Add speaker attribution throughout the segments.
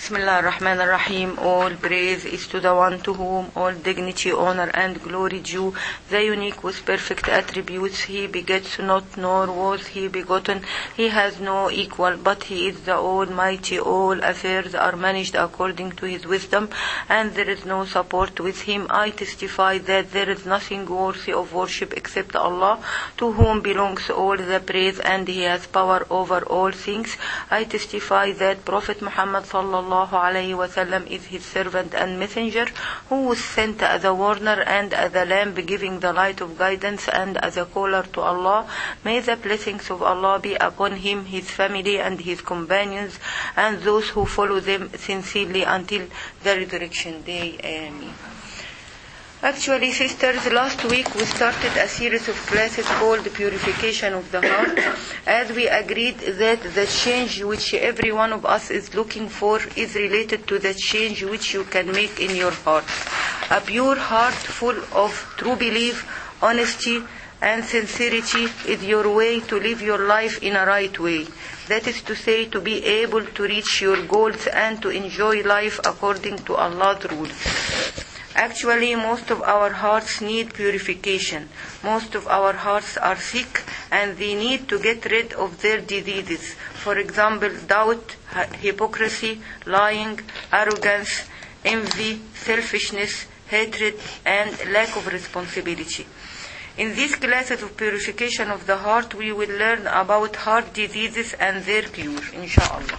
Speaker 1: Bismillah ar-Rahman ar-Rahim. All praise is to the one to whom all dignity, honor and glory due, the unique with perfect attributes. He begets not, nor was he begotten. He has no equal, but he is the Almighty. All affairs are managed according to his wisdom, and there is no support with him. I testify that there is nothing worthy of worship except Allah, to whom belongs all the praise, and he has power over all things. I testify that Prophet Muhammad sallallahu alayhi wasallam is his servant and messenger, who was sent as a warner and as a lamp giving the light of guidance and as a caller to Allah. May the blessings of Allah be upon him, his family and his companions, and those who follow them sincerely until the resurrection day. Ameen. Actually, sisters, last week we started a series of classes called Purification of the Heart, as we agreed that the change which every one of us is looking for is related to the change which you can make in your heart. A pure heart full of true belief, honesty and sincerity is your way to live your life in a right way. That is to say, to be able to reach your goals and to enjoy life according to Allah's rules. Actually, most of our hearts need purification. Most of our hearts are sick and they need to get rid of their diseases. For example, doubt, hypocrisy, lying, arrogance, envy, selfishness, hatred, and lack of responsibility. In these classes of purification of the heart, we will learn about heart diseases and their cure, inshallah.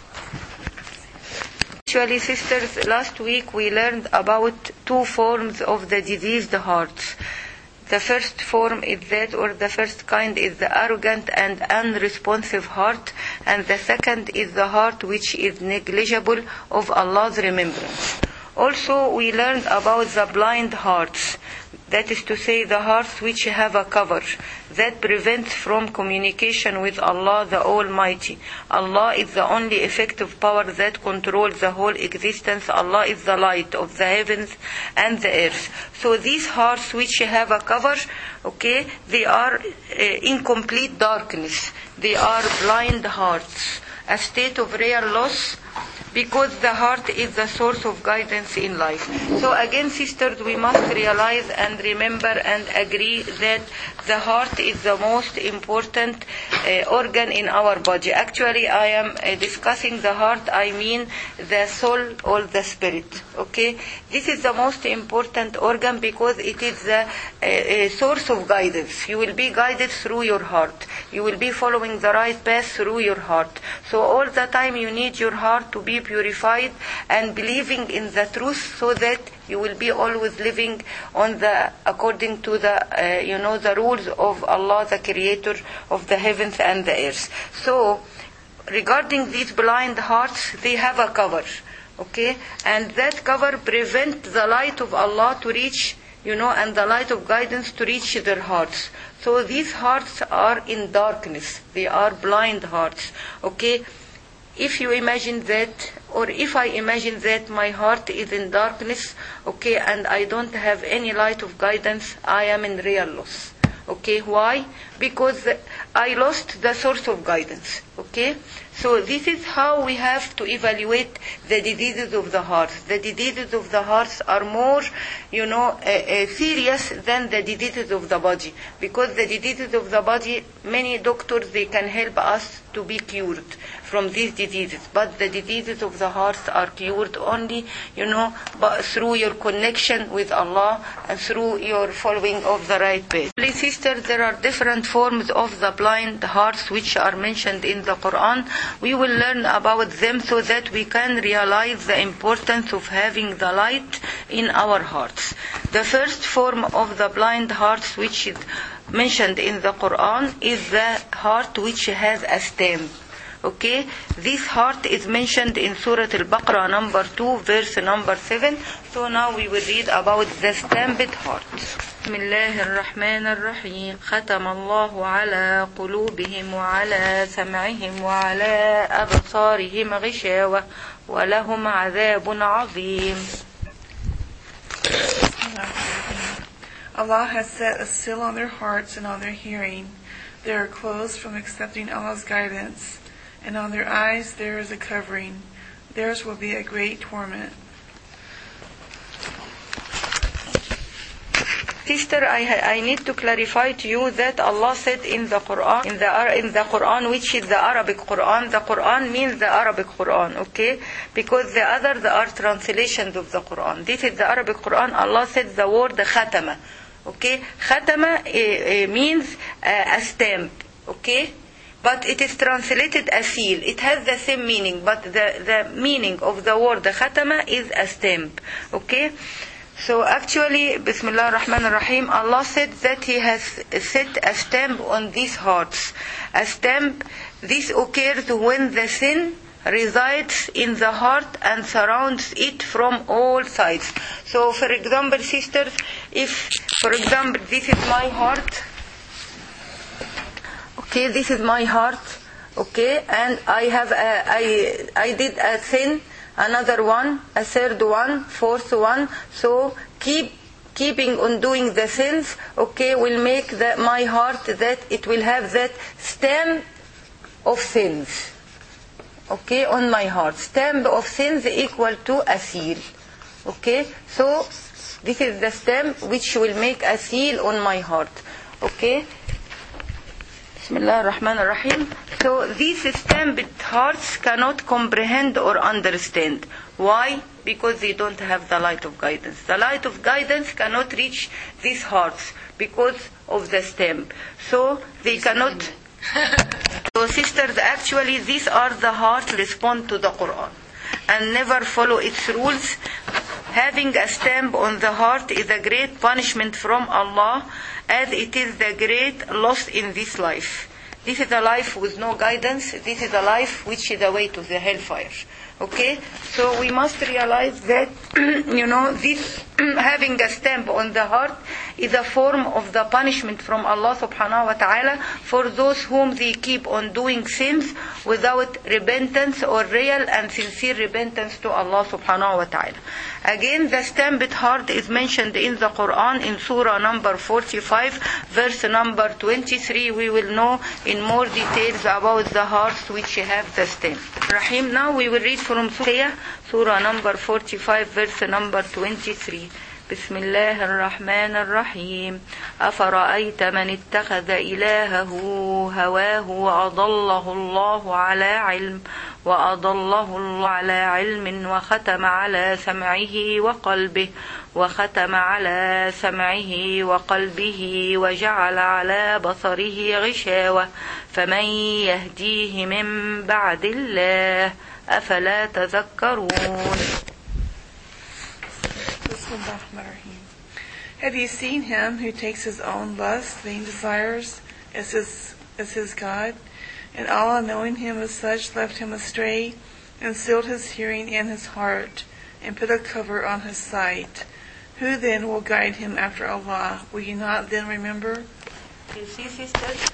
Speaker 1: Actually, sisters, last week we learned about two forms of the diseased hearts. The first form is that, or the first kind, is the arrogant and unresponsive heart, and the second is the heart which is negligible of Allah's remembrance. Also, we learned about the blind hearts. That is to say, the hearts which have a cover that prevents from communication with Allah the Almighty. Allah is the only effective power that controls the whole existence. Allah is the light of the heavens and the earth. So these hearts which have a cover, they are in complete darkness. They are blind hearts, a state of real loss, because the heart is the source of guidance in life. So again, sisters, we must realize and remember and agree that the heart is the most important organ in our body. Actually, I am discussing the heart, I mean the soul or the spirit. This is the most important organ because it is the source of guidance. You will be guided through your heart. You will be following the right path through your heart. So all the time you need your heart to be purified and believing in the truth, so that you will be always living on according to the rules of Allah, the creator of the heavens and the earth. So regarding these blind hearts, they have a cover, and that cover prevents the light of Allah to reach, and the light of guidance to reach their hearts. So these hearts are in darkness. They are blind hearts. If you imagine that, or if I imagine that my heart is in darkness, and I don't have any light of guidance, I am in real loss. Why? Because I lost the source of guidance. So this is how we have to evaluate the diseases of the heart. The diseases of the hearts are more, serious than the diseases of the body. Because the diseases of the body, many doctors, they can help us to be cured from these diseases. But the diseases of the hearts are cured only, through your connection with Allah and through your following of the right path. Please, sisters, there are different forms of the blind hearts which are mentioned in the Quran. We will learn about them so that we can realize the importance of having the light in our hearts. The first form of the blind hearts which is mentioned in the Quran is the heart which has a stamp. This heart is mentioned in Surah Al-Baqarah number 2, verse number 7. So now we will read about the stamped heart. بسم الله الرحمن الرحيم ختم الله على قلوبهم وعلى سمعهم وعلى أبصارهم غشاوة ولهم عذاب عظيم.
Speaker 2: Allah has set a seal on their hearts and on their hearing. They are closed from accepting Allah's guidance, and on their eyes there is a covering. theirs will be a great torment.
Speaker 1: Sister, I need to clarify to you that Allah said in the Quran, in the Quran, which is the Arabic Quran. The Quran means the Arabic Quran, okay? Because the others are translations of the Quran. This is the Arabic Quran. Allah said the word khatama, okay? Khatama means a stamp, okay? But it is translated as seal. It has the same meaning, but the meaning of the word khatama is a stamp, okay? So actually, Bismillah ar-Rahman ar-Rahim, Allah said that He has set a stamp on these hearts. A stamp, this occurs when the sin resides in the heart and surrounds it from all sides. So for example, sisters, if, for example, this is my heart, okay, this is my heart, okay, and I did a sin, another one, a third one, fourth one. So keeping on doing the sins, okay, will make my heart that it will have that stamp of sins, okay, on my heart. Stamp of sins equal to a seal, okay. So this is the stamp which will make a seal on my heart, okay. Bismillah ar-Rahman ar-Rahim. So these stamped hearts cannot comprehend or understand. Why? Because they don't have the light of guidance. The light of guidance cannot reach these hearts because of the stamp. So they cannot. So sisters, actually these are the hearts respond to the Quran and never follow its rules. Having a stamp on the heart is a great punishment from Allah, as it is the great loss in this life. This is a life with no guidance. This is a life which is the way to the hellfire. Okay? So we must realize that, this having a stamp on the heart is a form of the punishment from Allah subhanahu wa ta'ala for those whom they keep on doing sins without repentance or real and sincere repentance to Allah subhanahu wa ta'ala. Again, the stamped heart is mentioned in the Quran in Surah number 45, verse number 23. We will know in more details about the hearts which have the stamp. Rahim, now we will read from Surah number 45, verse number 23. بسم الله الرحمن الرحيم أفرأيت من اتخذ إلهه هواه وأضله الله على علم وختم على سمعه وقلبه وجعل على بصره غشاوة فمن يهديه من بعد الله أفلا تذكرون.
Speaker 2: Have you seen him who takes his own lusts, vain desires, as his God? And Allah, knowing him as such, left him astray, and sealed his hearing and his heart, and put a cover on his sight. Who then will guide him after Allah? Will you not then remember?
Speaker 1: You see, sisters?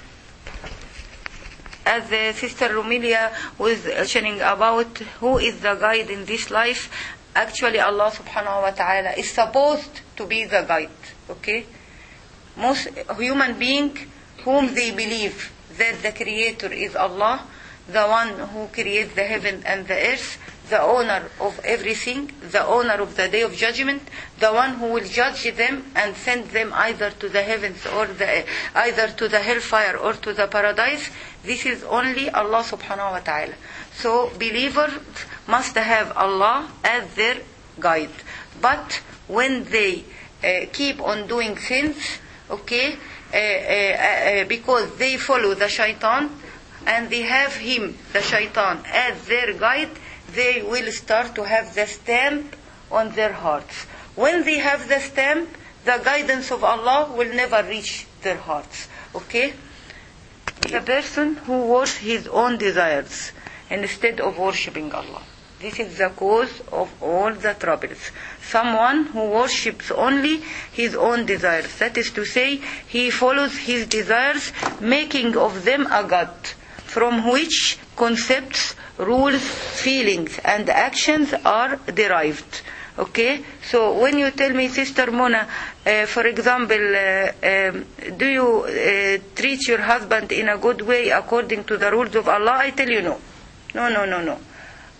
Speaker 1: As Sister Rumilia was mentioning about who is the guide in this life, actually Allah subhanahu wa ta'ala is supposed to be the guide, okay? Most human beings whom they believe that the creator is Allah, the one who creates the heaven and the earth, the owner of everything, the owner of the day of judgment, the one who will judge them and send them either to the heavens or either to the hellfire or to the paradise. This is only Allah subhanahu wa ta'ala. So believers must have Allah as their guide. But when they keep on doing sins, okay, because they follow the shaitan and they have him, the shaitan, as their guide, they will start to have the stamp on their hearts. When they have the stamp, the guidance of Allah will never reach their hearts. Okay? The person who worships his own desires instead of worshipping Allah. This is the cause of all the troubles. Someone who worships only his own desires. That is to say, he follows his desires, making of them a God, from which concepts, rules, feelings, and actions are derived. Okay? So when you tell me, Sister Mona, for example, do you treat your husband in a good way according to the rules of Allah? I tell you no. No.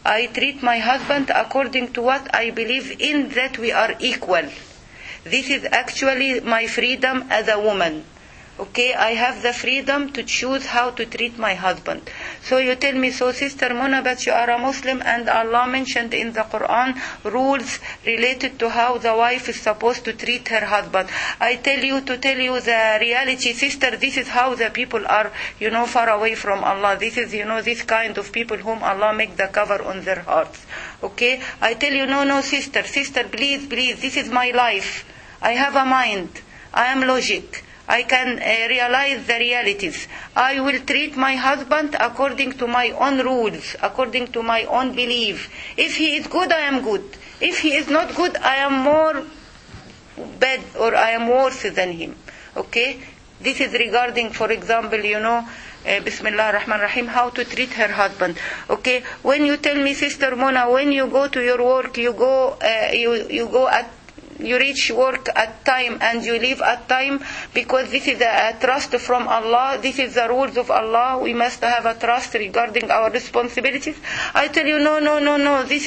Speaker 1: I treat my husband according to what I believe in, that we are equal. This is actually my freedom as a woman. Okay, I have the freedom to choose how to treat my husband. So you tell me, so Sister Mona, but you are a Muslim and Allah mentioned in the Quran rules related to how the wife is supposed to treat her husband. I tell you the reality, sister, this is how the people are, far away from Allah. This is, this kind of people whom Allah make the cover on their hearts. Okay, I tell you, no, sister, please, this is my life. I have a mind. I am logic. I can realize the realities. I will treat my husband according to my own rules, according to my own belief. If he is good, I am good. If he is not good, I am more bad or I am worse than him. Okay? This is regarding, for example, Bismillah ar-Rahman ar-Rahim, how to treat her husband. Okay? When you tell me, Sister Mona, when you go to your work, you reach work at time and you leave at time, because this is a trust from Allah. This is the rules of Allah. We must have a trust regarding our responsibilities. I tell you, no. This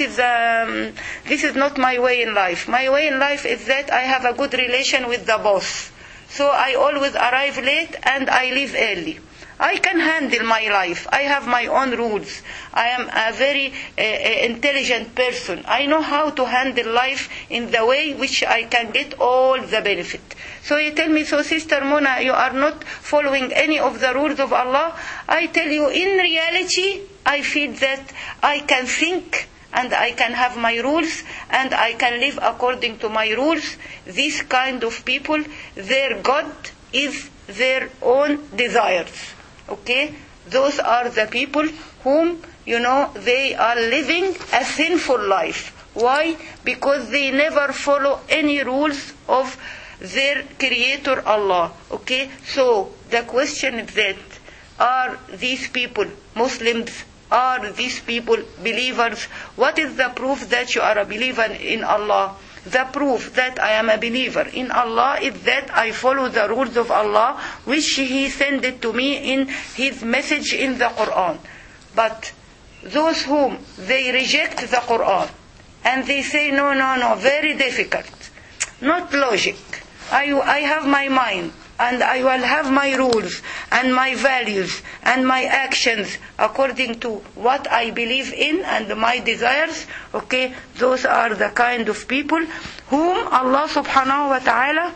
Speaker 1: is not my way in life. My way in life is that I have a good relation with the boss. So I always arrive late and I leave early. I can handle my life. I have my own rules. I am a very intelligent person. I know how to handle life in the way which I can get all the benefit. So you tell me, so Sister Mona, you are not following any of the rules of Allah. I tell you, in reality, I feel that I can think and I can have my rules and I can live according to my rules. This kind of people, their God is their own desires. Okay? Those are the people whom, they are living a sinful life. Why? Because they never follow any rules of their Creator Allah. Okay? So, the question is that, are these people Muslims? Are these people believers? What is the proof that you are a believer in Allah? The proof that I am a believer in Allah is that I follow the rules of Allah, which He sent it to me in His message in the Quran. But those whom they reject the Quran and they say, no, very difficult, not logic. I have my mind and I will have my rules and my values and my actions according to what I believe in and my desires. Okay, those are the kind of people whom Allah subhanahu wa ta'ala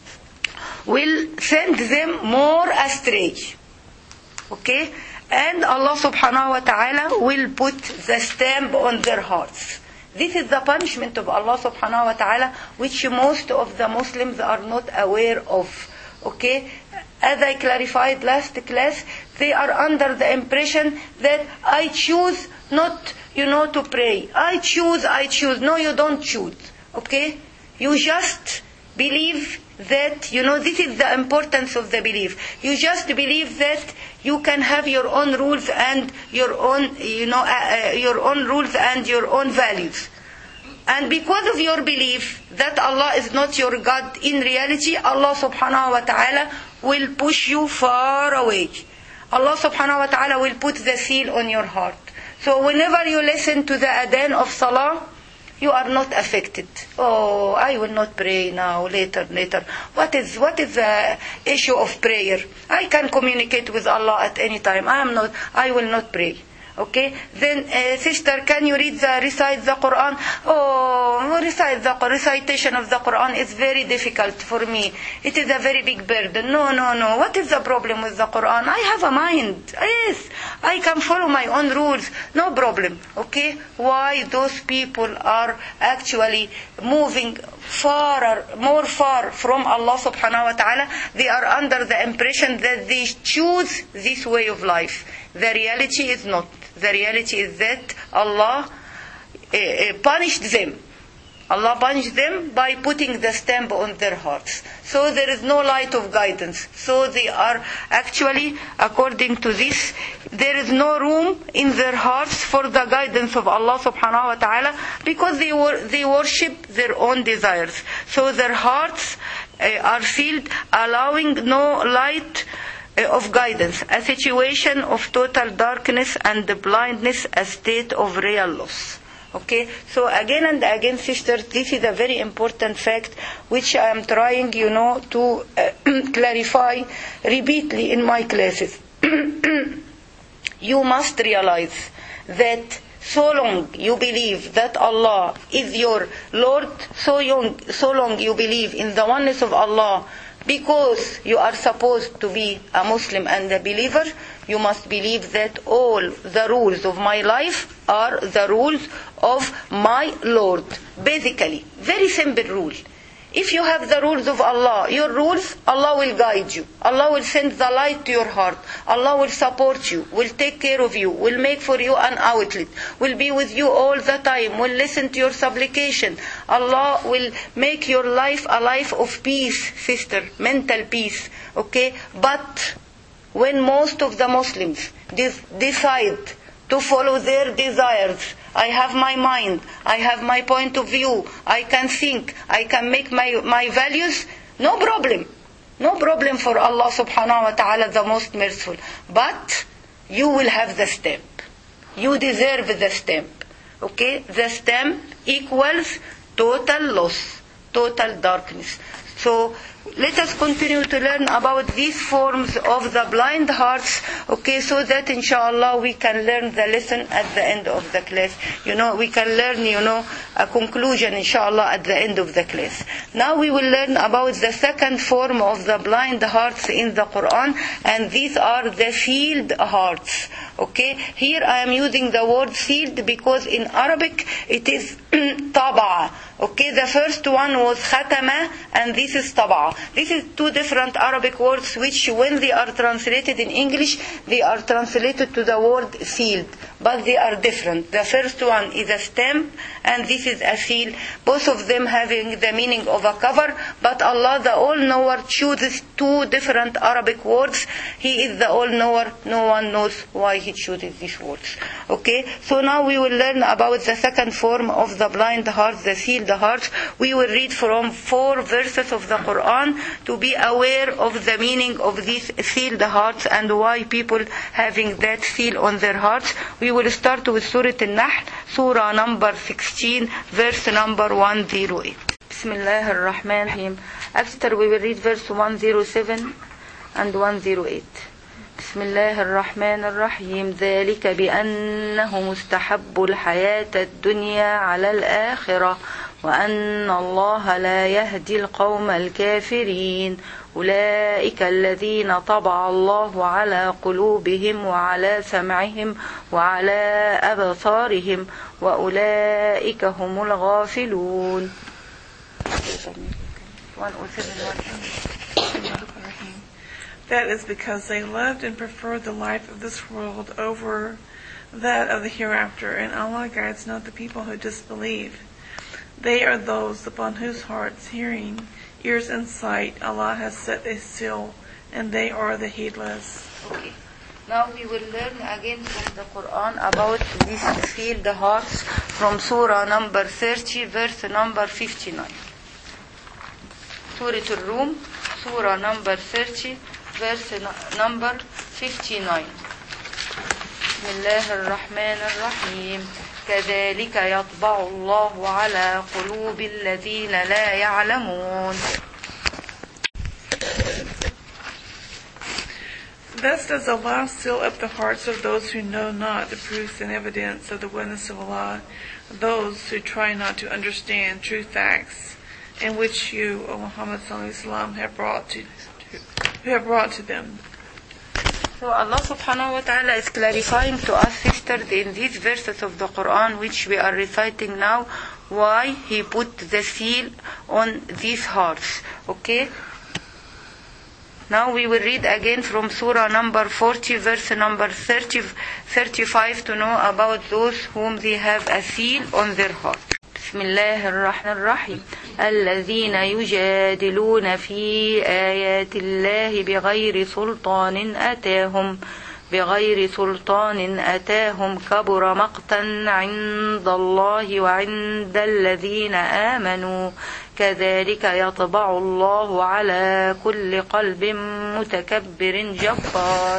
Speaker 1: will send them more astray. Okay, and Allah subhanahu wa ta'ala will put the stamp on their hearts. This is the punishment of Allah subhanahu wa ta'ala, which most of the Muslims are not aware of. Okay, as I clarified last class, they are under the impression that I choose not, to pray. I choose. No, you don't choose. Okay, you just believe that, this is the importance of the belief. You just believe that you can have your own rules and your own, your own rules and your own values. And because of your belief that Allah is not your God, in reality, Allah subhanahu wa ta'ala will push you far away. Allah subhanahu wa ta'ala will put the seal on your heart. So whenever you listen to the adhan of salah, you are not affected. Oh, I will not pray now, later. What is the issue of prayer? I can communicate with Allah at any time. I will not pray. Okay, then sister, can you recite the Quran? Oh, recitation of the Quran is very difficult for me. It is a very big burden. No. What is the problem with the Quran? I have a mind. Yes, I can follow my own rules. No problem. Okay, why those people are actually moving more far from Allah subhanahu wa ta'ala? They are under the impression that they choose this way of life. The reality is not. The reality is that Allah punished them. Allah punished them by putting the stamp on their hearts. So there is no light of guidance. So they are actually, according to this, there is no room in their hearts for the guidance of Allah subhanahu wa ta'ala, because they worship their own desires. So their hearts are filled, allowing no light of guidance, a situation of total darkness and blindness, a state of real loss. Okay, so again and again, sisters, this is a very important fact which I am trying, to clarify repeatedly in my classes. You must realize that so long you believe that Allah is your Lord, so long you believe in the oneness of Allah, because you are supposed to be a Muslim and a believer, you must believe that all the rules of my life are the rules of my Lord. Basically, very simple rule. If you have the rules of Allah, your rules, Allah will guide you. Allah will send the light to your heart. Allah will support you, will take care of you, will make for you an outlet, will be with you all the time, will listen to your supplication. Allah will make your life a life of peace, sister, mental peace. Okay? But when most of the Muslims decide to follow their desires, I have my mind, I have my point of view, I can think, I can make my values, no problem. No problem for Allah subhanahu wa ta'ala, the most merciful. But you will have the stamp. You deserve the stamp. Okay? The stamp equals total loss, total darkness. So let us continue to learn about these forms of the blind hearts, okay, so that inshallah we can learn the lesson at the end of the class. We can learn, a conclusion inshallah at the end of the class. Now we will learn about the second form of the blind hearts in the Quran, and these are the sealed hearts. Okay, here I am using the word sealed because in Arabic it is taba'a. Okay, the first one was khatama and this is taba'a. This is two different Arabic words which when they are translated in English, they are translated to the word sealed. But they are different. The first one is a stamp and this is a seal. Both of them having the meaning of a cover. But Allah the All-Knower chooses two different Arabic words. He is the All-Knower. No one knows why He chooses these words. Okay, so now we will learn about the second form of the blind heart, the sealed heart. We will read from 4 verses of the Quran to be aware of the meaning of these sealed hearts and why people having that seal on their hearts. We will start with Surah An-Nahl, Surah number 16, verse number 108. Bismillah ar-Rahman ar-Rahim. After we will read verse 107 and 108. بسم الله الرحمن الرحيم ذلك بأنه مستحب الحياة الدنيا على الآخرة وأن الله لا يهدي القوم الكافرين أولئك الذين طبع الله على قلوبهم وعلى سمعهم وعلى أبصارهم وأولئك هم الغافلون.
Speaker 2: That is because they loved and preferred the life of this world over that of the hereafter, and Allah guides not the people who disbelieve. They are those upon whose hearts, hearing, ears, and sight Allah has set a seal, and they are the heedless.
Speaker 1: Okay. Now we will learn again from the Quran about these sealed hearts from Surah number 30, verse number 59. Surah Al-Rum, Surah number 30, verse number 59. بسم الله الرحمن الرحيم كذلك يطبع الله على قلوب الذين لا يعلمون.
Speaker 2: Thus does Allah seal up the hearts of those who know not the proofs and evidence of the oneness of Allah, those who try not to understand true facts, in which you, O Muhammad sallallahu alaihi wasallam, have brought to them.
Speaker 1: So Allah subhanahu wa ta'ala is clarifying to us, sisters, in these verses of the Quran which we are reciting now, why He put the seal on these hearts. Okay? Now we will read again from Surah number 40, verse number 35 to know about those whom they have a seal on their heart. بسم الله الرحمن الرحيم الذين يجادلون في آيات الله بغير سلطان أتاهم بغير سلطان أتاهم كبر مقتا عند الله وعند الذين آمنوا كذلك يطبع الله على كل قلب متكبر جبار.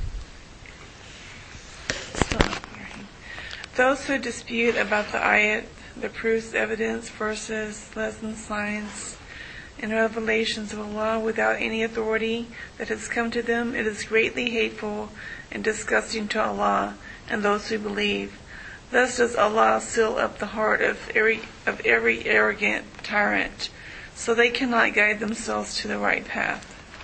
Speaker 2: Those who dispute about the ayat, the proofs, evidence, verses, lessons, signs, and revelations of Allah without any authority that has come to them, it is greatly hateful and disgusting to Allah and those who believe. Thus does Allah seal up the heart of every arrogant tyrant, so they cannot guide themselves to the right path.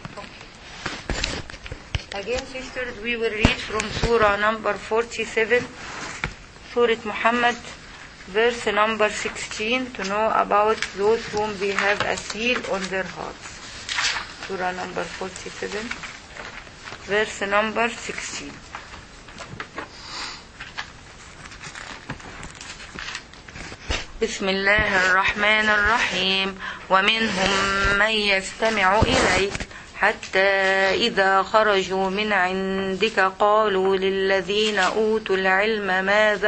Speaker 1: Again, sisters, we will read from Surah number 47, Surah Muhammad, verse number 16, to know about those whom they have a seal on their hearts. Surah number 47, verse number 16. بسم الله الرحمن الرحيم ومنهم من يستمع إليك حتى إذا خرجوا من عندك قالوا للذين أوتوا العلم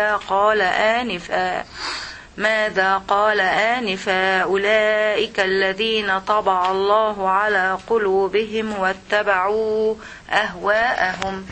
Speaker 1: ماذا قال آنفا أولئك الذين طبع الله على قلوبهم واتبعوا أهواءهم.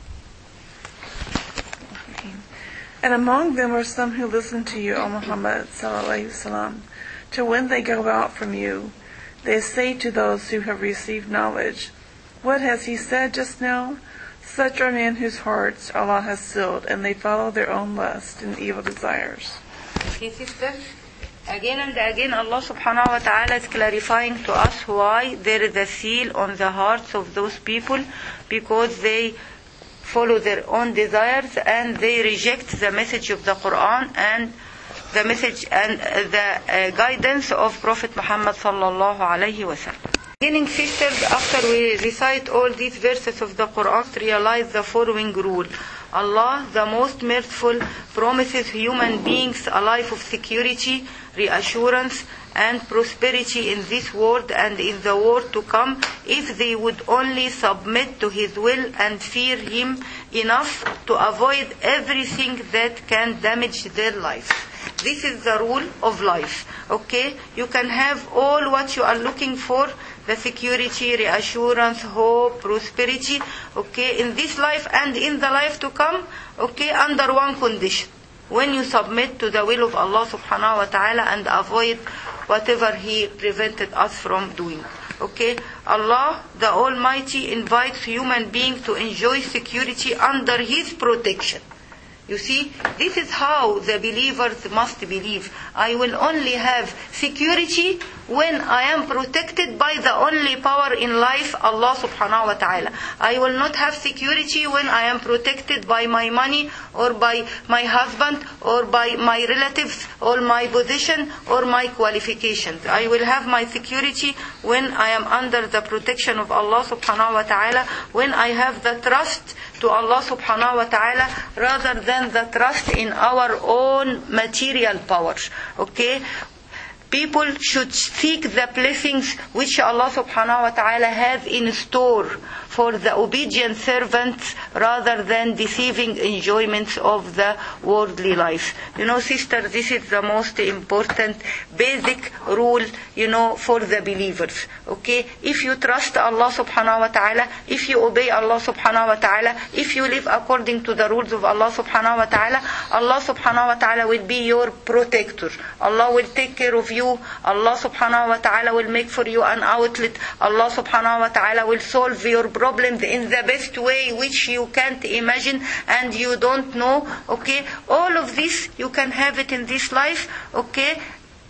Speaker 2: And among them are some who listen to you, O Muhammad sallallahu alaihi wasallam, till when they go out from you, they say to those who have received knowledge, "What has he said just now?" Such are men whose hearts Allah has sealed, and they follow their own lust and evil desires.
Speaker 1: Okay, sisters, again and again Allah subhanahu wa ta'ala is clarifying to us why there is a seal on the hearts of those people, because they follow their own desires and they reject the message of the Quran and the message and the guidance of Prophet Muhammad sallallahu alayhi wa sallam. Beginning, sisters, after we recite all these verses of the Quran, realize the following rule. Allah, the most merciful, promises human beings a life of security, reassurance, and prosperity in this world and in the world to come if they would only submit to His will and fear Him enough to avoid everything that can damage their lives. This is the rule of life. Okay? You can have all what you are looking for, the security, reassurance, hope, prosperity, okay, in this life and in the life to come, okay, under one condition. When you submit to the will of Allah subhanahu wa ta'ala and avoid whatever He prevented us from doing. Okay? Allah, the Almighty, invites human beings to enjoy security under His protection. You see, this is how the believers must believe. I will only have security when I am protected by the only power in life, Allah subhanahu wa ta'ala. I will not have security when I am protected by my money or by my husband or by my relatives or my position or my qualifications. I will have my security when I am under the protection of Allah subhanahu wa ta'ala, when I have the trust to Allah subhanahu wa ta'ala rather than the trust in our own material power. Okay? People should seek the blessings which Allah subhanahu wa ta'ala has in store for the obedient servants rather than deceiving enjoyments of the worldly life. You know, sister, this is the most important basic rule, for the believers. Okay? If you trust Allah subhanahu wa ta'ala, if you obey Allah subhanahu wa ta'ala, if you live according to the rules of Allah subhanahu wa ta'ala, Allah subhanahu wa ta'ala will be your protector. Allah will take care of you. Allah subhanahu wa ta'ala will make for you an outlet. Allah subhanahu wa ta'ala will solve your problems in the best way which you can't imagine and you don't know. Okay? All of this, you can have it in this life. Okay?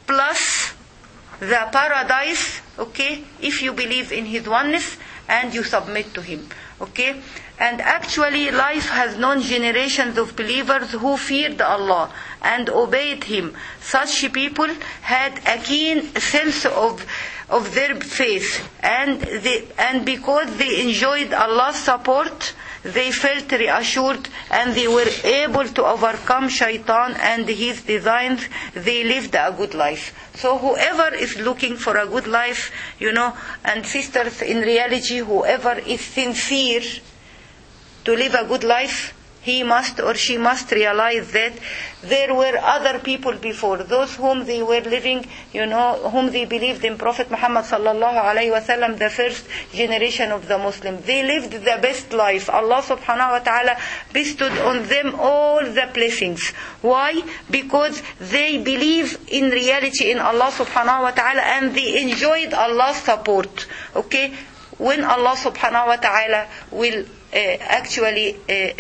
Speaker 1: Plus the paradise. Okay? If you believe in His oneness and you submit to Him. Okay? And actually life has known generations of believers who feared Allah and obeyed Him. Such people had a keen sense of their faith, and because they enjoyed Allah's support, they felt reassured and they were able to overcome shaitan and his designs. They lived a good life. So whoever is looking for a good life, and sisters, in reality, whoever is sincere to live a good life, he must or she must realize that there were other people before, those whom they were living, whom they believed in Prophet Muhammad sallallahu alaihi wasallam, the first generation of the Muslims. They lived the best life. Allah subhanahu wa ta'ala bestowed on them all the blessings. Why? Because they believe in reality in Allah subhanahu wa ta'ala, and they enjoyed Allah's support. Okay? When Allah subhanahu wa ta'ala will actually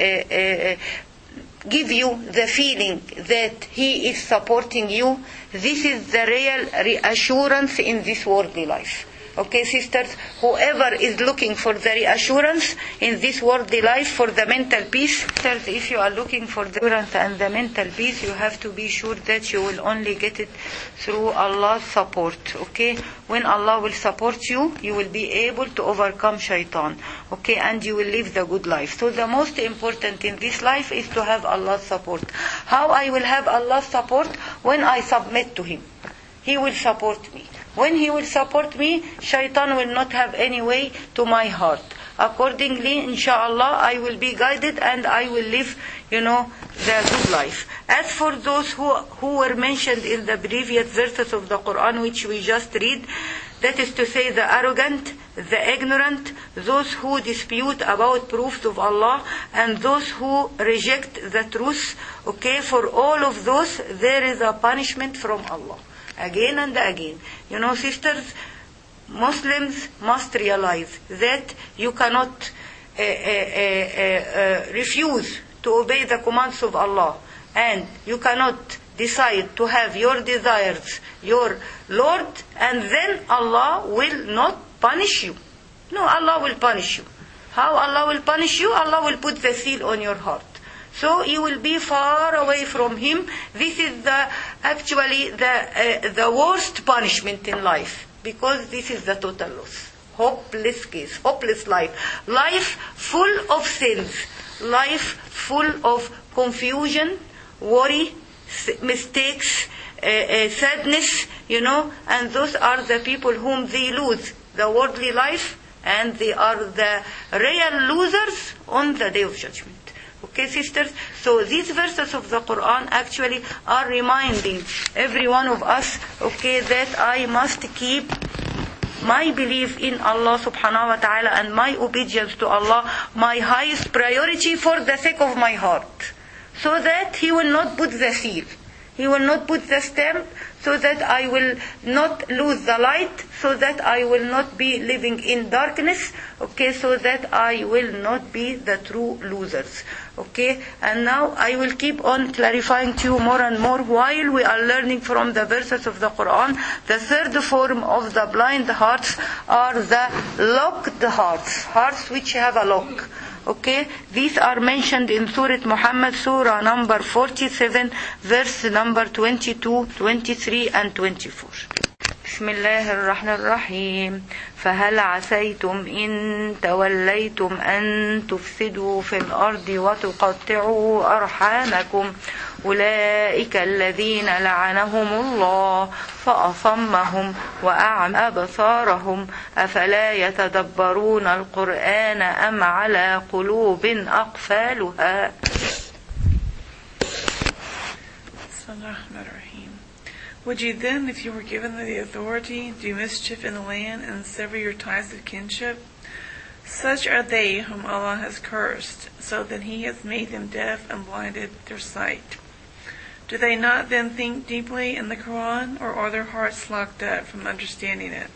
Speaker 1: give you the feeling that He is supporting you, this is the real reassurance in this worldly life. Okay, sisters, whoever is looking for the reassurance in this worldly life, for the mental peace, sisters, if you are looking for the reassurance and the mental peace, you have to be sure that you will only get it through Allah's support. Okay, when Allah will support you, you will be able to overcome shaitan. Okay, and you will live the good life. So the most important in this life is to have Allah's support. How I will have Allah's support? When I submit to Him, He will support me. When He will support me, shaitan will not have any way to my heart. Accordingly, inshallah, I will be guided and I will live, the good life. As for those who were mentioned in the previous verses of the Quran which we just read, that is to say the arrogant, the ignorant, those who dispute about proofs of Allah, and those who reject the truth, okay, for all of those there is a punishment from Allah. Again and again. Sisters, Muslims must realize that you cannot refuse to obey the commands of Allah, and you cannot decide to have your desires your Lord, and then Allah will not punish you. No, Allah will punish you. How Allah will punish you? Allah will put the seal on your heart. So you will be far away from Him. This is actually the worst punishment in life, because this is the total loss. Hopeless case, hopeless life. Life full of sins. Life full of confusion, worry, mistakes, sadness, and those are the people whom they lose the worldly life, and they are the real losers on the Day of Judgment. Okay, sisters? So these verses of the Quran actually are reminding every one of us, okay, that I must keep my belief in Allah subhanahu wa ta'ala and my obedience to Allah my highest priority for the sake of my heart. So that He will not put the seal. He will not put the stamp, so that I will not lose the light, so that I will not be living in darkness, okay, so that I will not be the true losers. Okay, and now I will keep on clarifying to you more and more while we are learning from the verses of the Quran. The third form of the blind hearts are the locked hearts, hearts which have a lock. Okay, these are mentioned in Surah Muhammad, Surah number 47, verse number 22, 23 and 24. بسم الله الرحمن الرحيم فهل عسيتم إن توليتم أن تفسدوا في الأرض وتقطعوا أرحامكم أولئك الذين لعنهم الله فأصمهم وأعمى أبصارهم أفلا يتدبرون القرآن أم على قلوب أقفالها.
Speaker 2: Would you then, if you were given the authority, do mischief in the land and sever your ties of kinship? Such are they whom Allah has cursed, so that He has made them deaf and blinded their sight. Do they not then think deeply in the Quran, or are their hearts locked up from understanding it?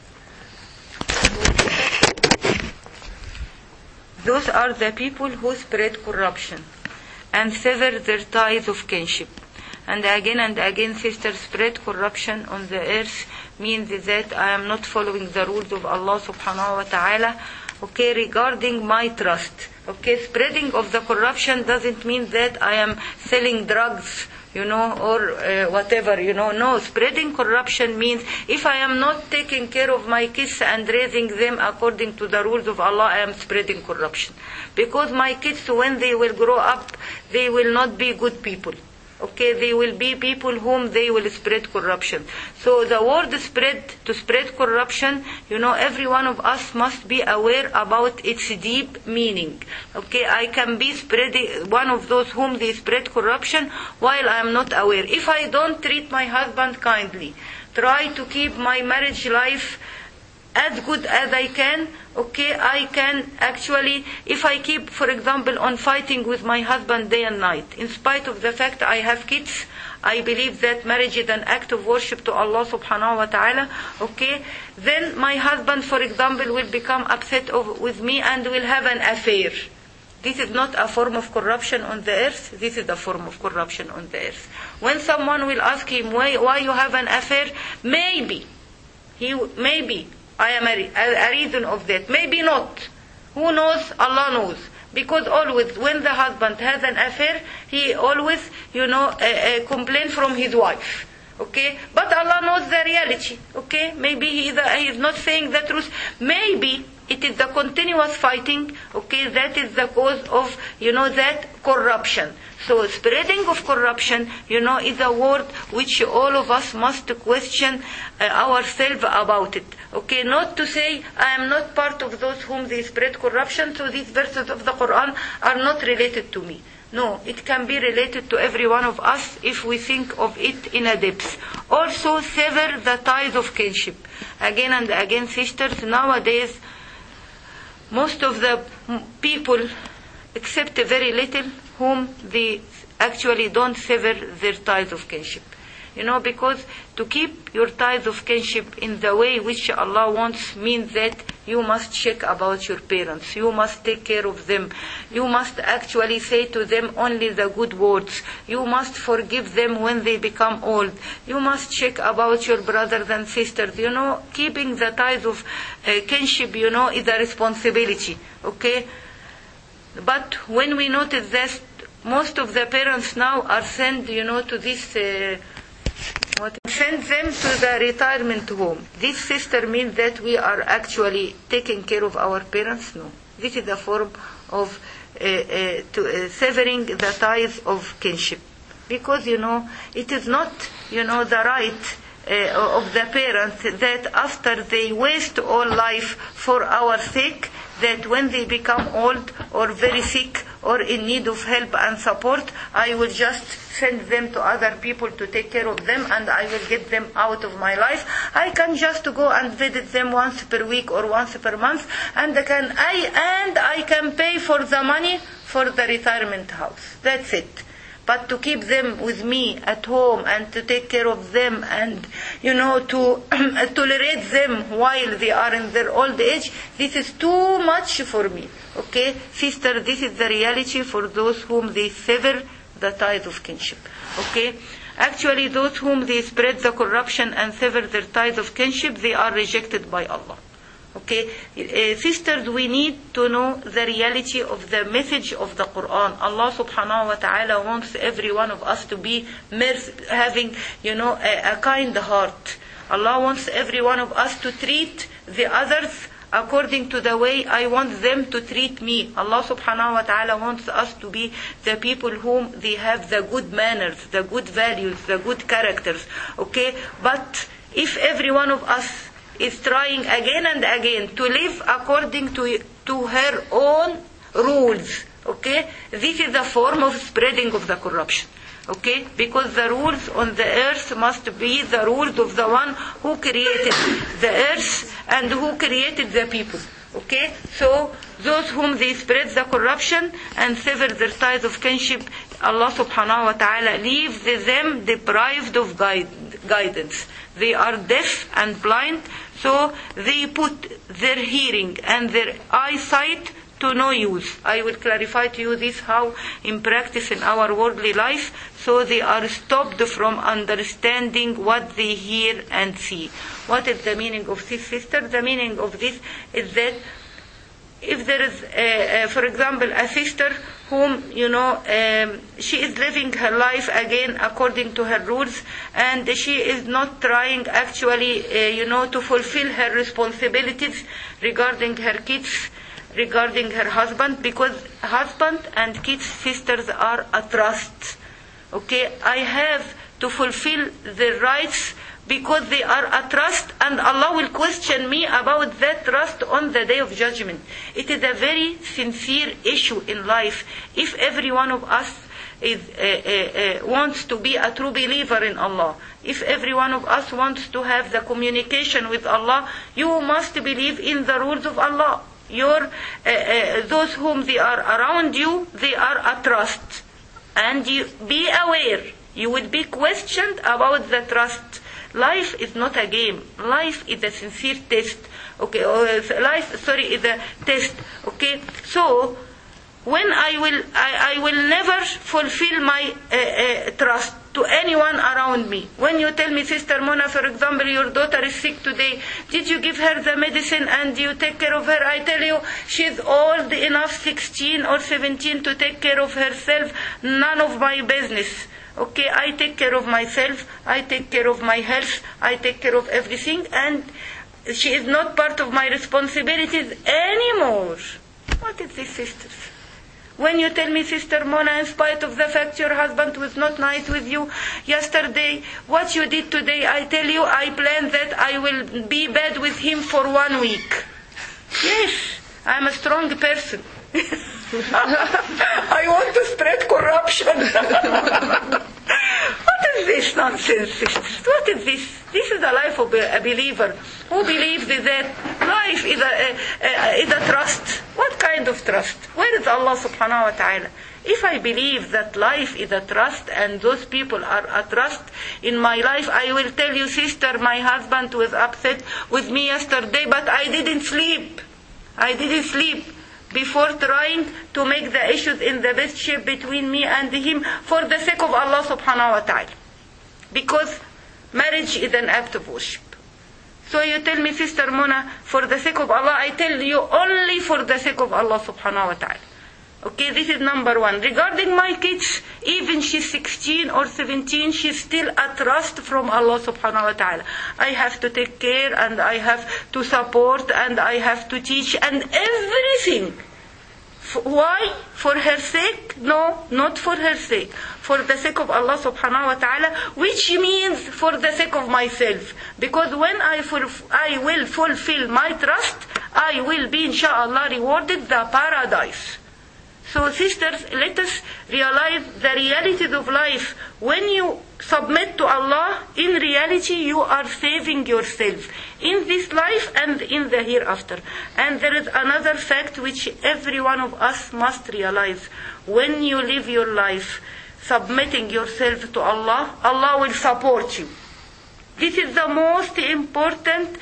Speaker 1: Those are the people who spread corruption and sever their ties of kinship. And again, sisters, spread corruption on the earth means that I am not following the rules of Allah subhanahu wa ta'ala, okay, regarding my trust. Okay, spreading of the corruption doesn't mean that I am selling drugs, or whatever, No, spreading corruption means if I am not taking care of my kids and raising them according to the rules of Allah, I am spreading corruption. Because my kids, when they will grow up, they will not be good people. Okay, they will be people whom they will spread corruption. So the word spread, to spread corruption, every one of us must be aware about its deep meaning. Okay, I can be spreading one of those whom they spread corruption while I am not aware. If I don't treat my husband kindly, try to keep my marriage life as good as I can, okay, I can actually, if I keep, for example, on fighting with my husband day and night, in spite of the fact I have kids, I believe that marriage is an act of worship to Allah subhanahu wa ta'ala, okay, then my husband, for example, will become upset with me and will have an affair. This is not a form of corruption on the earth. This is a form of corruption on the earth. When someone will ask him why you have an affair, maybe I am a reason of that. Maybe not. Who knows? Allah knows. Because always when the husband has an affair, he always, complain from his wife. Okay? But Allah knows the reality. Okay? Maybe he is not saying the truth. Maybe it is the continuous fighting, okay, that is the cause of, that corruption. So spreading of corruption, is a word which all of us must question ourselves about it. Okay, not to say I am not part of those whom they spread corruption, so these verses of the Quran are not related to me. No, it can be related to every one of us if we think of it in a depth. Also, sever the ties of kinship. Again and again, sisters, nowadays, most of the people, except very little, whom they actually don't sever their ties of kinship. Because to keep your ties of kinship in the way which Allah wants means that you must check about your parents. You must take care of them. You must actually say to them only the good words. You must forgive them when they become old. You must check about your brothers and sisters. Keeping the ties of kinship, is a responsibility. Okay? But when we notice that most of the parents now are sent, to this send them to the retirement home. This, sister, means that we are actually taking care of our parents? No. This is a form of severing the ties of kinship. Because, it is not, the right of the parents that after they waste all life for our sake, that when they become old or very sick or in need of help and support, I will just send them to other people to take care of them and I will get them out of my life. I can just go and visit them once per week or once per month, and I can pay for the money for the retirement house. That's it. But to keep them with me at home and to take care of them and, to tolerate them while they are in their old age, this is too much for me. Okay? Sister, this is the reality for those whom they sever the ties of kinship. Okay? Actually, those whom they spread the corruption and sever their ties of kinship, they are rejected by Allah. Okay, sisters, we need to know the reality of the message of the Quran. Allah subhanahu wa ta'ala wants every one of us to be having, a kind heart. Allah wants every one of us to treat the others according to the way I want them to treat me. Allah subhanahu wa ta'ala wants us to be the people whom they have the good manners, the good values, the good characters. Okay, but if every one of us is trying again and again to live according to her own rules, okay, this is a form of spreading of the corruption. Okay, because the rules on the earth must be the rules of the one who created the earth and who created the people. Okay, so those whom they spread the corruption and sever their ties of kinship, Allah subhanahu wa ta'ala leaves them deprived of guidance. They are deaf and blind, so they put their hearing and their eyesight to no use. I will clarify to you this how in practice in our worldly life, so they are stopped from understanding what they hear and see. What is the meaning of this, sister? The meaning of this is that if there is, for example, a sister whom, she is living her life again according to her rules, and she is not trying actually, to fulfill her responsibilities regarding her kids, regarding her husband, because husband and kids, sisters, are a trust. Okay, I have to fulfill the rights because they are a trust, and Allah will question me about that trust on the day of judgment. It is a very sincere issue in life. If every one of us wants to be a true believer in Allah, if every one of us wants to have the communication with Allah, you must believe in the rules of Allah. Those whom they are around you, they are a trust. And you be aware, you will be questioned about the trust. Life is not a game. Life is a sincere test. Okay, is a test. Okay, so when I will never fulfill my trust to anyone around me. When you tell me, Sister Mona, for example, your daughter is sick today, did you give her the medicine and you take care of her? I tell you, she's old enough, 16 or 17, to take care of herself. None of my business. Okay, I take care of myself, I take care of my health, I take care of everything, and she is not part of my responsibilities anymore. What is this, sisters? When you tell me, Sister Mona, in spite of the fact your husband was not nice with you yesterday, what you did today, I tell you, I plan that I will be bad with him for 1 week. Yes, I'm a strong person. I want to spread corruption. What is this nonsense, sisters? What is this? This is the life of a believer who believes that life is a trust. What kind of trust? Where is Allah subhanahu wa ta'ala? If I believe that life is a trust and those people are a trust in my life, I will tell you, sister, my husband was upset with me yesterday, but I didn't sleep. I didn't sleep before trying to make the issues in the best shape between me and him for the sake of Allah subhanahu wa ta'ala. Because marriage is an act of worship. So you tell me, Sister Mona, for the sake of Allah, I tell you only for the sake of Allah subhanahu wa ta'ala. Okay, this is number one. Regarding my kids, even she's 16 or 17, she's still a trust from Allah subhanahu wa ta'ala. I have to take care and I have to support and I have to teach and everything. Why? For her sake? No, not for her sake. For the sake of Allah subhanahu wa ta'ala, which means for the sake of myself. Because when I will fulfill my trust, I will be inshallah rewarded the paradise. So sisters, let us realize the realities of life. When you submit to Allah, in reality you are saving yourself in this life and in the hereafter. And there is another fact which every one of us must realize. When you live your life submitting yourself to Allah, Allah will support you. This is the most important,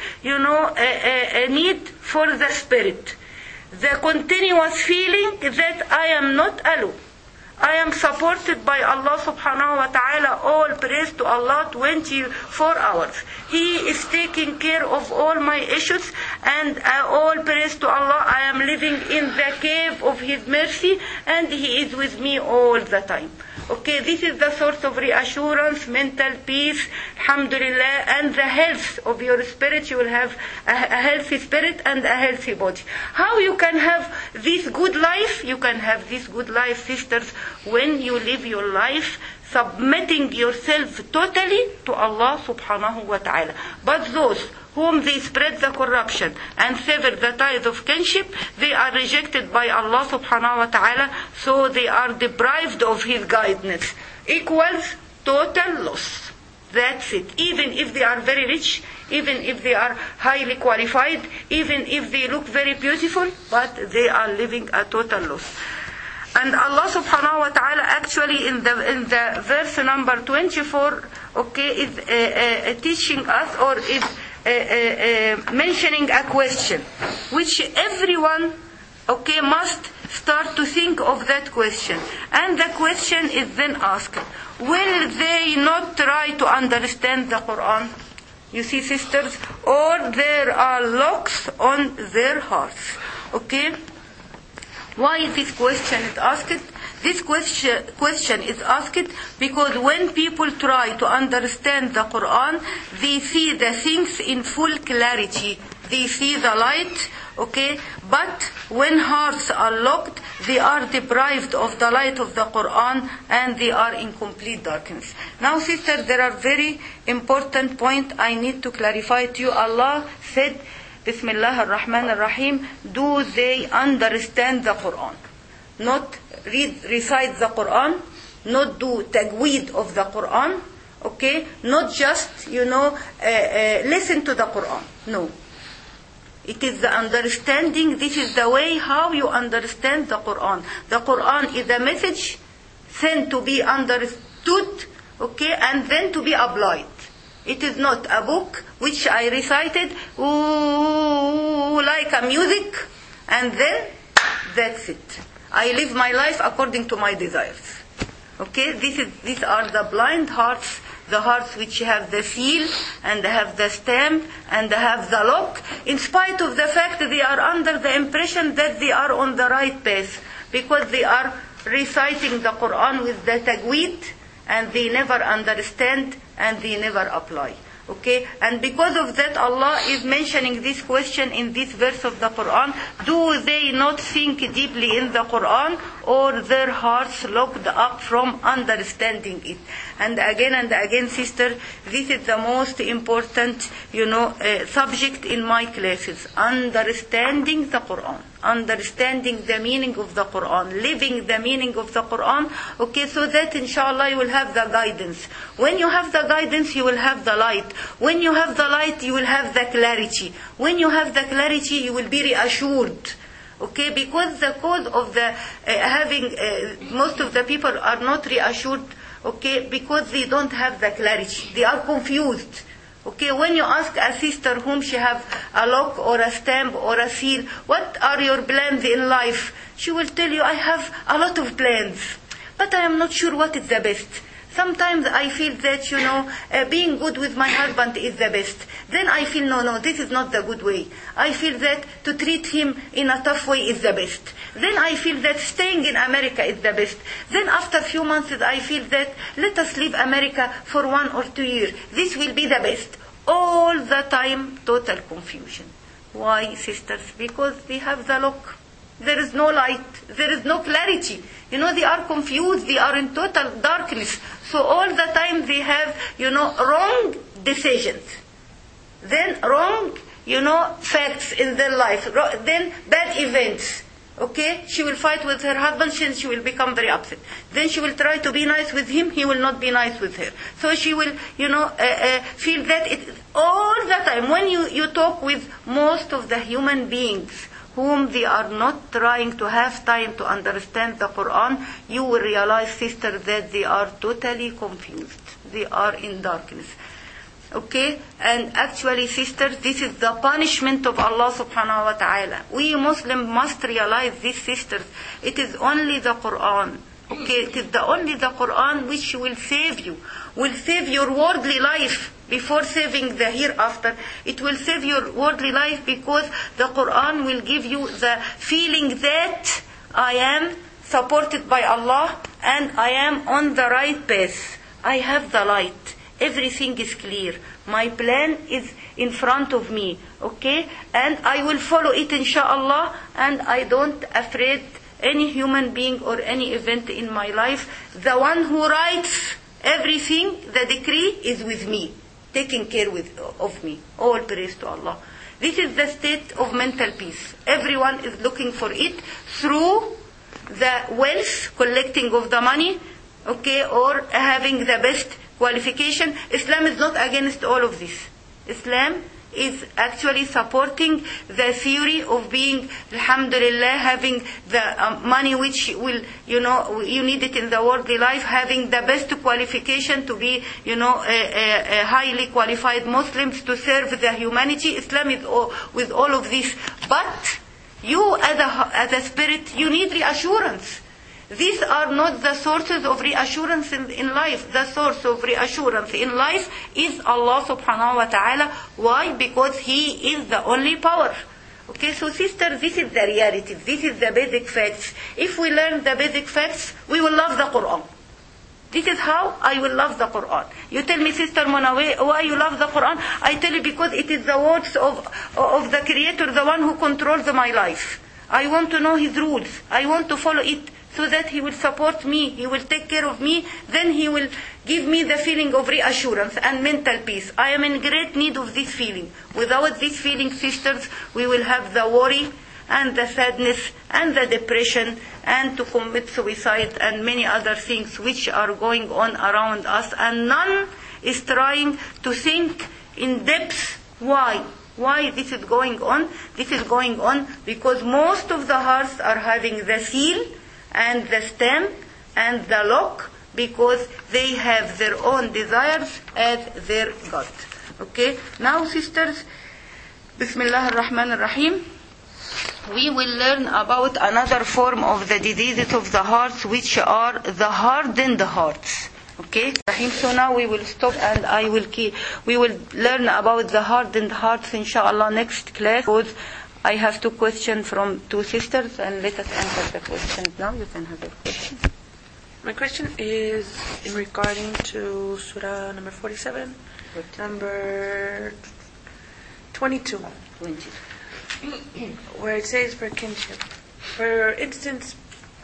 Speaker 1: need for the spirit. The continuous feeling that I am not alone. I am supported by Allah subhanahu wa ta'ala. All praise to Allah 24 hours. He is taking care of all my issues, and all praise to Allah. I am living in the cave of His mercy and He is with me all the time. Okay, this is the source of reassurance, mental peace, alhamdulillah, and the health of your spirit. You will have a healthy spirit and a healthy body. How you can have this good life? You can have this good life, sisters, when you live your life submitting yourself totally to Allah subhanahu wa ta'ala. But those whom they spread the corruption and sever the ties of kinship, they are rejected by Allah subhanahu wa ta'ala, so they are deprived of His guidance. Equals total loss. That's it. Even if they are very rich, even if they are highly qualified, even if they look very beautiful, but they are living a total loss. And Allah subhanahu wa ta'ala actually in the verse number 24, okay, is teaching us or is mentioning a question, which everyone, okay, must start to think of that question. And the question is then asked, will they not try to understand the Quran? You see, sisters, or there are locks on their hearts. Okay? Why this question is asked? This question is asked because when people try to understand the Quran, they see the things in full clarity. They see the light, okay? But when hearts are locked, they are deprived of the light of the Quran and they are in complete darkness. Now, sisters, there are very important point I need to clarify to you. Allah said, Bismillah ar-Rahman ar-Rahim, do they understand the Quran? Not recite the Quran, not do tajweed of the Quran, okay? Not just, listen to the Quran. No. It is the understanding. This is the way how you understand the Quran. The Quran is a message sent to be understood, okay, and then to be applied. It is not a book which I recited, like a music, and then that's it. I live my life according to my desires. Okay, these are the blind hearts, the hearts which have the seal and have the stamp and have the lock, in spite of the fact that they are under the impression that they are on the right path, because they are reciting the Quran with the tajweed and they never understand and they never apply. Okay, and because of that, Allah is mentioning this question in this verse of the Quran. Do they not think deeply in the Quran, or their hearts locked up from understanding it? And again, sister, this is the most important, subject in my classes. Understanding the Quran. Understanding the meaning of the Quran, living the meaning of the Quran, okay, so that inshallah you will have the guidance. When you have the guidance, you will have the light. When you have the light, you will have the clarity. When you have the clarity, you will be reassured. Okay, because the cause of the most of the people are not reassured, okay, because they don't have the clarity. They are confused. Okay, when you ask a sister whom she have a lock or a stamp or a seal, what are your plans in life? She will tell you, I have a lot of plans, but I am not sure what is the best. Sometimes I feel that, being good with my husband is the best. Then I feel, no, this is not the good way. I feel that to treat him in a tough way is the best. Then I feel that staying in America is the best. Then after a few months I feel that let us leave America for 1 or 2 years. This will be the best. All the time, total confusion. Why, sisters? Because they have the lock. There is no light. There is no clarity. They are confused. They are in total darkness. So all the time they have, wrong decisions. Then wrong, facts in their life. Then bad events. Okay? She will fight with her husband, she will become very upset. Then she will try to be nice with him, he will not be nice with her. So she will, feel that all the time. When you talk with most of the human beings, whom they are not trying to have time to understand the Quran, you will realize, sister, that they are totally confused. They are in darkness. Okay? And actually, sisters, this is the punishment of Allah subhanahu wa ta'ala. We Muslims must realize this, sisters. It is only the Quran. Okay? It is only the Quran which will save you. Will save your worldly life before saving the hereafter. It will save your worldly life because the Quran will give you the feeling that I am supported by Allah and I am on the right path. I have the light. Everything is clear. My plan is in front of me. Okay? And I will follow it inshallah, and I don't afraid any human being or any event in my life. The one who writes everything, the decree, is with me, taking care of me. All praise to Allah. This is the state of mental peace. Everyone is looking for it through the wealth, collecting of the money, okay, or having the best qualification. Islam is not against all of this. Islam is actually supporting the theory of being, alhamdulillah, having the money which will, you need it in the worldly life, having the best qualification to be, a highly qualified Muslims to serve the humanity. Islam is with all of this. But you as a spirit, you need reassurance. These are not the sources of reassurance in life. The source of reassurance in life is Allah subhanahu wa ta'ala. Why? Because He is the only power. Okay, so sister, this is the reality. This is the basic facts. If we learn the basic facts, we will love the Quran. This is how I will love the Quran. You tell me, Sister Mona, why you love the Quran? I tell you because it is the words of the Creator, the one who controls my life. I want to know his rules. I want to follow it so that he will support me. He will take care of me. Then he will give me the feeling of reassurance and mental peace. I am in great need of this feeling. Without this feeling, sisters, we will have the worry and the sadness and the depression and to commit suicide and many other things which are going on around us, and none is trying to think in depth why this is going on. This is going on because most of the hearts are having the seal and the stamp and the lock because they have their own desires as their God. Okay, now sisters, Bismillah ar-Rahman ar-Rahim, we will learn about another form of the diseases of the hearts, which are the hardened hearts. Okay, so now we will stop and we will learn about the hardened hearts inshallah next class, because I have two questions from two sisters, and let us answer the questions now. You can have your question.
Speaker 3: My question is in regarding to Surah number 47, number 22. Where it says for kinship. For instance,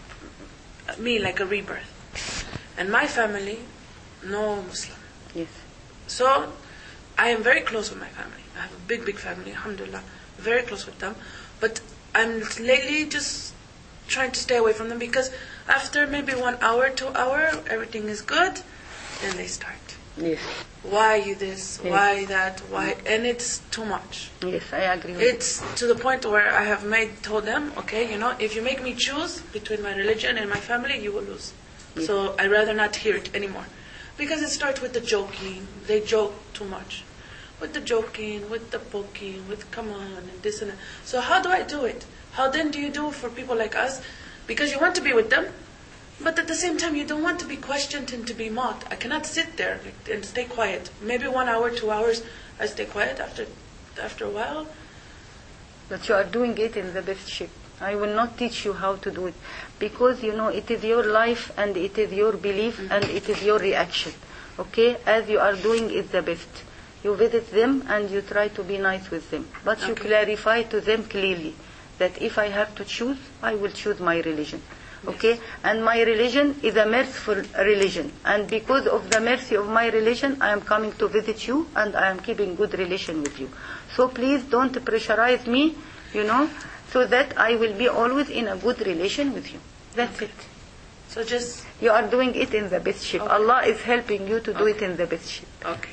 Speaker 3: me, like a rebirth. And my family, no Muslim.
Speaker 1: Yes.
Speaker 3: So, I am very close with my family. I have a big family, alhamdulillah. Very close with them. But I'm lately just trying to stay away from them, because after maybe 1 hour, 2 hours, everything is good, then they start.
Speaker 1: Yes.
Speaker 3: Why you this?
Speaker 1: Yes.
Speaker 3: Why that? Why? And it's too much.
Speaker 1: Yes, I agree with
Speaker 3: It's to the point where I have told them, okay, if you make me choose between my religion and my family, you will lose.
Speaker 1: Yes.
Speaker 3: So I'd rather not hear it anymore. Because it starts with the joking. They joke too much. With the joking, with the poking, with come on, and this and that. So how do I do it? How then do you do for people like us? Because you want to be with them, but at the same time, you don't want to be questioned and to be mocked. I cannot sit there and stay quiet. Maybe 1 hour, 2 hours, I stay quiet after a while.
Speaker 1: But you are doing it in the best shape. I will not teach you how to do it, because it is your life and it is your belief and it is your reaction. Okay, as you are doing is the best. You visit them and you try to be nice with them, but you clarify to them clearly that if I have to choose, I will choose my religion. Okay, and my religion is a merciful religion, and because of the mercy of my religion, I am coming to visit you and I am keeping good relation with you. So please don't pressurize me, so that I will be always in a good relation with you. That's it.
Speaker 3: So just...
Speaker 1: You are doing it in the best shape.
Speaker 3: Okay.
Speaker 1: Allah is helping you to do it in the best shape.
Speaker 3: Okay.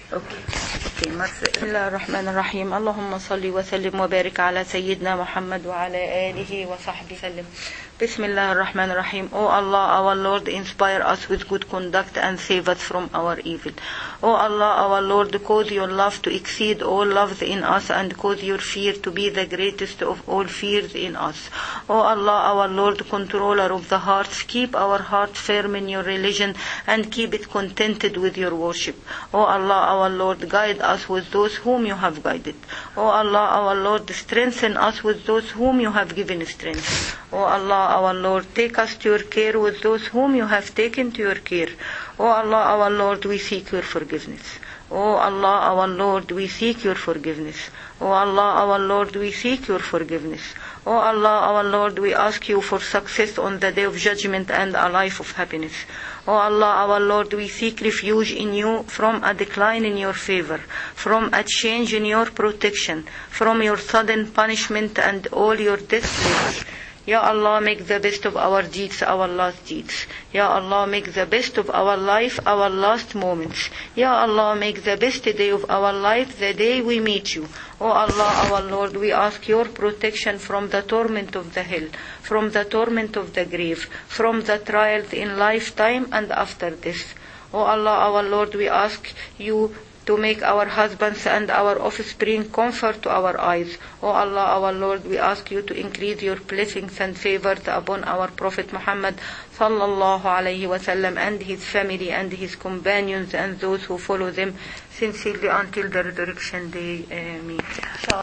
Speaker 1: بسم الله الرحمن الرحيم. اللهم صل وسلم وبارك على سيدنا محمد وعلى آله وصحبه وسلم. بسم الله الرحمن الرحيم. O Allah, our Lord, inspire us with good conduct and save us from our evil. O Allah, our Lord, cause your love to exceed all loves in us and cause your fear to be the greatest of all fears in us. O Allah, our Lord, controller of the hearts, keep our hearts firm in your religion and keep it contented with your worship. O Allah, our Lord, guide us with those whom you have guided. O Allah, our Lord, strengthen us with those whom you have given strength. O Allah, our Lord, take us to your care with those whom you have taken to your care. O Allah, our Lord, we seek your forgiveness. O Allah, our Lord, we seek your forgiveness. O Allah, our Lord, we seek your forgiveness. O Allah, our Lord, we ask you for success on the day of judgment and a life of happiness. O Allah, our Lord, we seek refuge in you from a decline in your favor, from a change in your protection, from your sudden punishment and all your displeasure. Ya Allah, make the best of our deeds our last deeds. Ya Allah, make the best of our life our last moments. Ya Allah, make the best day of our life the day we meet you. O Allah, our Lord, we ask your protection from the torment of the hell, from the torment of the grave, from the trials in lifetime and after death. O Allah, our Lord, we ask you to make our husbands and our offspring comfort to our eyes. O Allah, our Lord, we ask you to increase your blessings and favors upon our Prophet Muhammad sallallahu alayhi wa sallam and his family and his companions and those who follow them sincerely until the resurrection day. Ameen.